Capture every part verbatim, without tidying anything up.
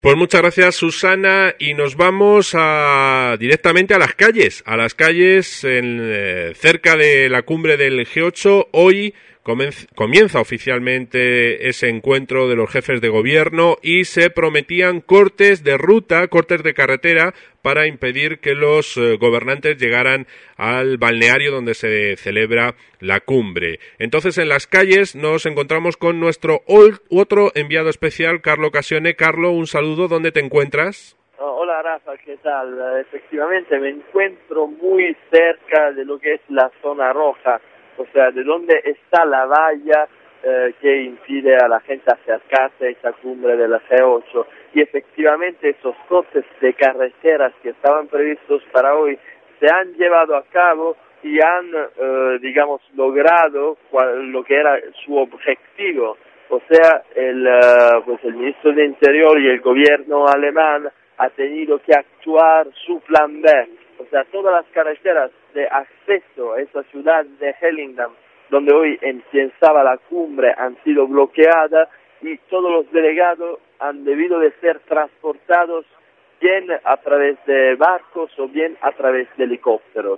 Pues muchas gracias, Susana, y nos vamos a, directamente a las calles, a las calles en, eh, cerca de la cumbre del G ocho. Hoy comenz, comienza oficialmente ese encuentro de los jefes de gobierno y se prometían cortes de ruta, cortes de carretera para impedir que los eh, gobernantes llegaran al balneario donde se celebra la cumbre. Entonces, en las calles nos encontramos con nuestro otro enviado especial, Carlo Occasione. Carlo, un saludo, ¿dónde te encuentras? Oh, hola Rafa, ¿qué tal? Efectivamente me encuentro muy cerca de lo que es la zona roja, o sea, de donde está la valla eh, que impide a la gente acercarse a esa cumbre de la G ocho. Y efectivamente esos cortes de carreteras que estaban previstos para hoy se han llevado a cabo y han, eh, digamos, logrado cual, lo que era su objetivo. O sea, el, uh, pues el ministro de Interior y el gobierno alemán ha tenido que actuar su plan B. O sea, todas las carreteras de acceso a esa ciudad de Hellingdam, donde hoy empiezaba la cumbre, han sido bloqueadas y todos los delegados han debido de ser transportados bien a través de barcos o bien a través de helicópteros.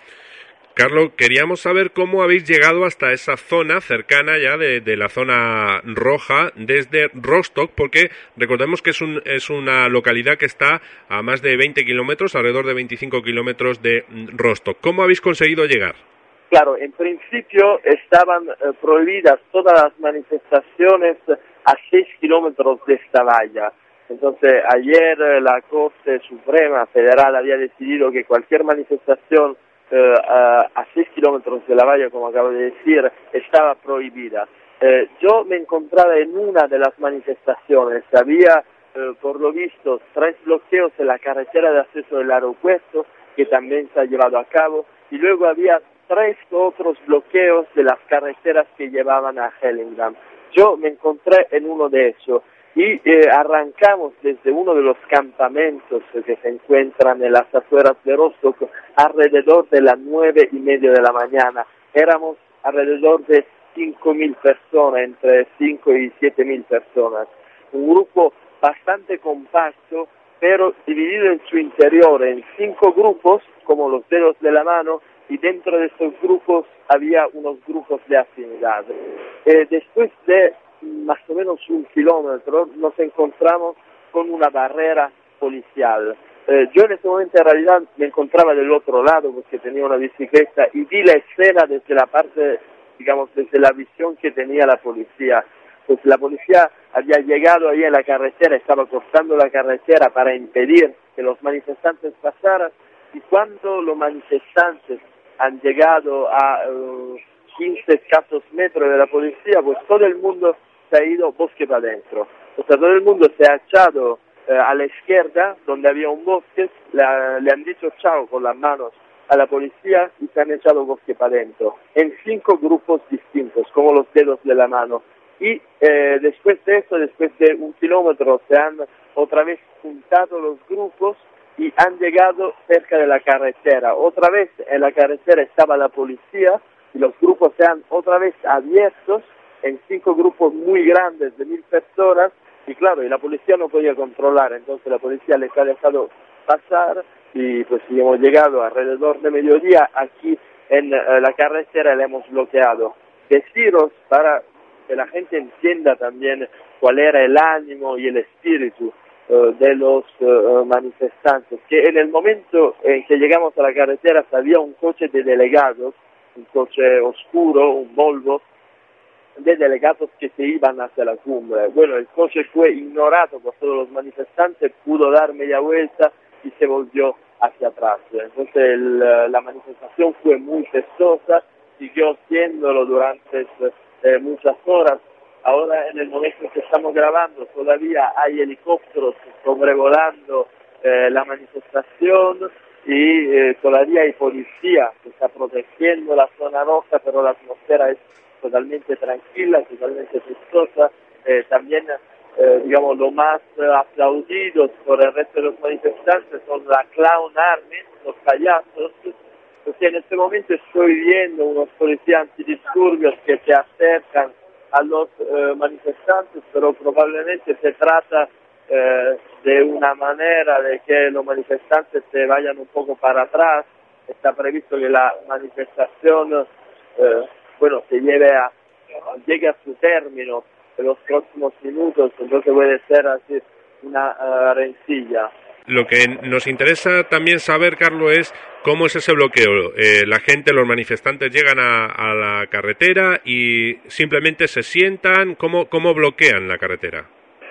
Carlos, queríamos saber cómo habéis llegado hasta esa zona cercana ya de, de la zona roja desde Rostock, porque recordemos que es, un, es una localidad que está a más de veinte kilómetros, alrededor de veinticinco kilómetros de Rostock. ¿Cómo habéis conseguido llegar? Claro, en principio estaban eh, prohibidas todas las manifestaciones a seis kilómetros de esta valla. Entonces, ayer eh, la Corte Suprema Federal había decidido que cualquier manifestación Uh, uh, a seis kilómetros de la valla, como acabo de decir, estaba prohibida. Uh, yo me encontraba en una de las manifestaciones. Había, uh, por lo visto, tres bloqueos en la carretera de acceso del aeropuerto, que también se ha llevado a cabo, y luego había tres otros bloqueos de las carreteras que llevaban a Hellingdam. Yo me encontré en uno de esos. Y eh, arrancamos desde uno de los campamentos que se encuentran en las afueras de Rostock alrededor de las nueve y media de la mañana. Éramos alrededor de cinco mil personas, entre cinco y siete mil personas. Un grupo bastante compacto, pero dividido en su interior en cinco grupos, como los dedos de la mano, y dentro de estos grupos había unos grupos de afinidad. Eh, después de más o menos un kilómetro nos encontramos con una barrera policial. Eh, yo en ese momento en realidad me encontraba del otro lado porque tenía una bicicleta y vi la escena desde la parte, digamos, desde la visión que tenía la policía. Pues la policía había llegado ahí en la carretera, estaba cortando la carretera para impedir que los manifestantes pasaran, y cuando los manifestantes han llegado a uh, quince escasos metros de la policía, pues todo el mundo se ha ido bosque para adentro. O sea, todo el mundo se ha echado eh, a la izquierda, donde había un bosque, le, le han dicho chao con las manos a la policía y se han echado bosque para adentro, en cinco grupos distintos, como los dedos de la mano. Y eh, después de eso, después de un kilómetro, se han otra vez juntado los grupos y han llegado cerca de la carretera. Otra vez en la carretera estaba la policía y los grupos se han otra vez abiertos en cinco grupos muy grandes de mil personas, y claro, y la policía no podía controlar, entonces la policía les ha dejado pasar, y pues si hemos llegado alrededor de mediodía aquí en uh, la carretera, la hemos bloqueado. Deciros, para que la gente entienda también cuál era el ánimo y el espíritu uh, de los uh, manifestantes, que en el momento en que llegamos a la carretera había un coche de delegados, un coche oscuro, un Volvo, de delegados que se iban hacia la cumbre. Bueno, el coche fue ignorado por todos los manifestantes, pudo dar media vuelta y se volvió hacia atrás. Entonces el, la manifestación fue muy festosa, siguió siéndolo durante eh, muchas horas. Ahora, en el momento en que estamos grabando, todavía hay helicópteros sobrevolando eh, la manifestación y eh, todavía hay policía que está protegiendo la zona roja, pero la atmósfera es totalmente tranquila, totalmente festosa. Eh, también, eh, digamos, lo más eh, aplaudidos por el resto de los manifestantes son la Clown Army, los payasos. Porque en este momento estoy viendo unos policías antidisturbios que se acercan a los eh, manifestantes, pero probablemente se trata eh, de una manera de que los manifestantes se vayan un poco para atrás. Está previsto que la manifestación eh, bueno, se lleve a, llegue a su término en los próximos minutos, entonces puede ser así una uh, rencilla. Lo que nos interesa también saber, Carlos, es cómo es ese bloqueo. Eh, la gente, los manifestantes llegan a, a la carretera y simplemente se sientan. ¿Cómo, cómo bloquean la carretera?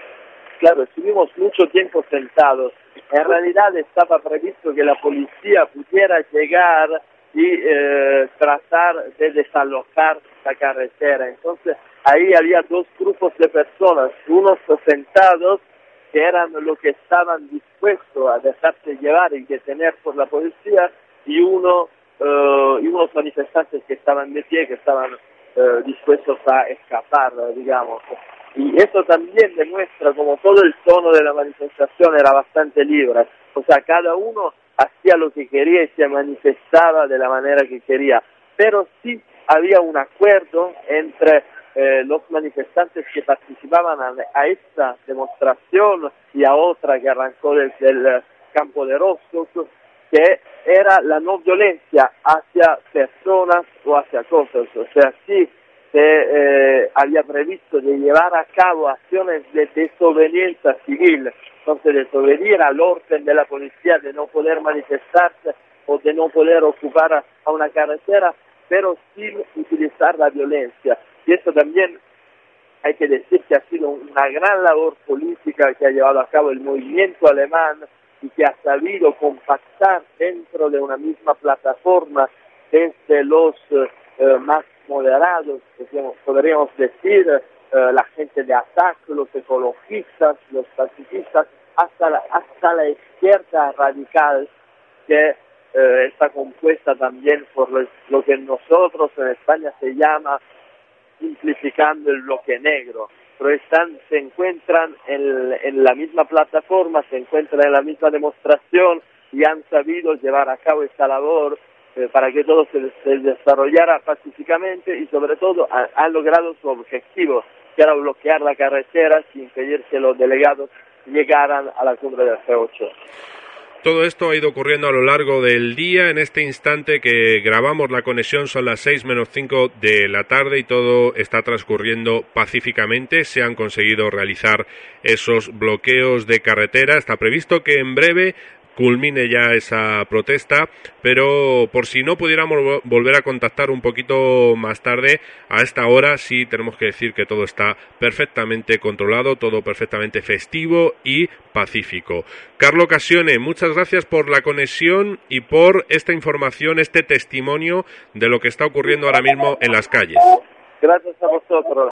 Claro, estuvimos mucho tiempo sentados. En realidad estaba previsto que la policía pudiera llegar y eh, tratar de desalojar la carretera. Entonces ahí había dos grupos de personas, unos sentados que eran los que estaban dispuestos a dejarse llevar y detener por la policía, y uno uh, y unos manifestantes que estaban de pie, que estaban uh, dispuestos a escapar, digamos. Y eso también demuestra como todo el tono de la manifestación era bastante libre. O sea, cada uno hacía lo que quería y se manifestaba de la manera que quería. Pero sí había un acuerdo entre Eh, los manifestantes que participaban a, a esta demostración y a otra que arrancó desde el campo de Rosso, que era la no violencia hacia personas o hacia cosas. O sea, sí se eh, había previsto de llevar a cabo acciones de desobediencia civil, entonces desobedecer al orden de la policía de no poder manifestarse o de no poder ocupar a, a una carretera, pero sin utilizar la violencia. Y eso también hay que decir que ha sido una gran labor política que ha llevado a cabo el movimiento alemán y que ha sabido compactar dentro de una misma plataforma desde los eh, más moderados, digamos, podríamos decir, eh, la gente de ataque, los ecologistas, los pacifistas, hasta la, hasta la izquierda radical, que eh, está compuesta también por lo, lo que nosotros en España se llama, simplificando, el bloque negro, pero están, se encuentran en, en la misma plataforma, se encuentran en la misma demostración y han sabido llevar a cabo esta labor eh, para que todo se, se desarrollara pacíficamente y sobre todo ha, han logrado su objetivo, que era bloquear la carretera sin impedir que los delegados llegaran a la cumbre del G ocho. Todo esto ha ido ocurriendo a lo largo del día. En este instante que grabamos la conexión son las seis menos cinco de la tarde y todo está transcurriendo pacíficamente. Se han conseguido realizar esos bloqueos de carretera. Está previsto que en breve culmine ya esa protesta, pero por si no pudiéramos volver a contactar un poquito más tarde, a esta hora sí tenemos que decir que todo está perfectamente controlado, todo perfectamente festivo y pacífico. Carlo Cassione, muchas gracias por la conexión y por esta información, este testimonio de lo que está ocurriendo ahora mismo en las calles. Gracias a vosotros.